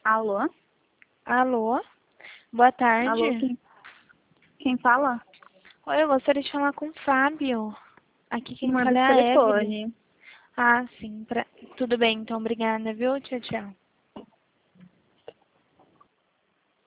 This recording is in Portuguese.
Alô? Alô? Boa Alô, tarde. quem fala? Oi, eu gostaria de falar com o Fábio. Aqui quem Manda fala o é a Evelyn. telefone. Ah, sim. Tudo bem, então. Obrigada, viu? Tchau, tchau.